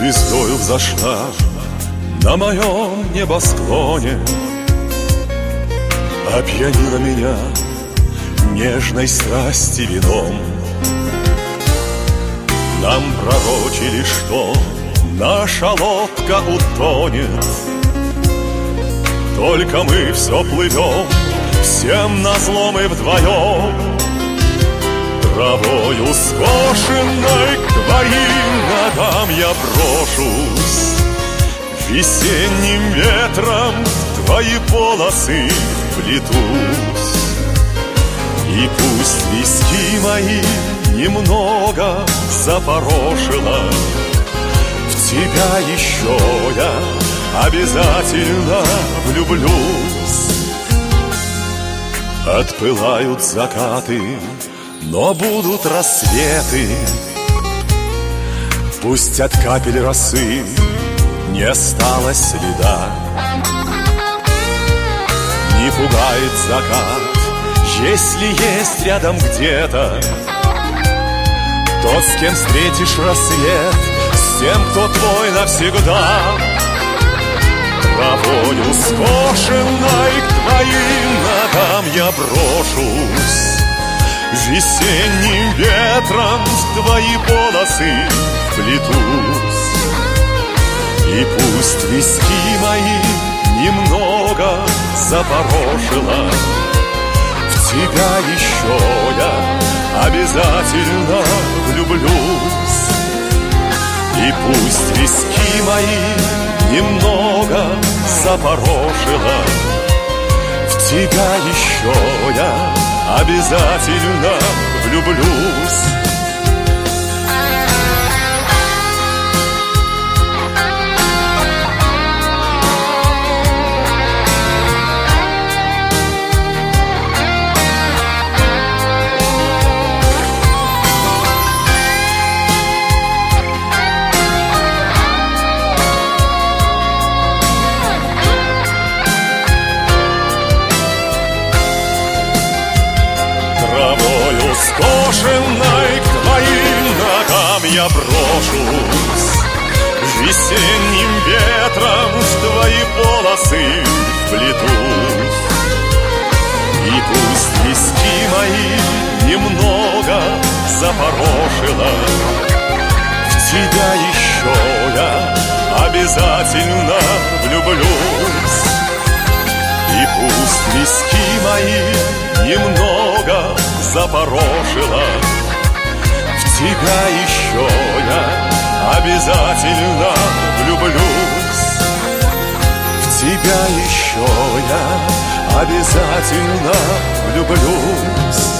звездою взошла на моем небосклоне, опьянила меня нежной страсти вином. Нам пророчили, что наша лодка утонет, только мы все плывем, всем назло мы вдвоем. Травою скошенной к твоим ногам я брошусь, весенним ветром в твои полосы вплетусь. И пусть виски мои немного запорошило, в тебя еще я обязательно влюблюсь. Отпылают закаты, но будут рассветы. Пусть от капель росы не осталось следа. Не пугает закат, если есть рядом где-то тот, с кем встретишь рассвет, с тем, кто твой навсегда. Травою скошенной к твоим ногам я брошусь, весенним ветром в твои волосы вплетусь. И пусть виски мои немного запорошило, в тебя еще я обязательно влюблюсь. И пусть виски мои немного запорошило, в тебя еще я обязательно влюблюсь. Скошенной к твоим ногам я брошусь, весенним ветром в твои волосы вплетусь. И пусть виски мои немного запорошило, в тебя еще я обязательно влюблюсь. И пусть виски мои немного запорошило, в тебя еще я обязательно влюблюсь. В тебя еще я обязательно влюблюсь.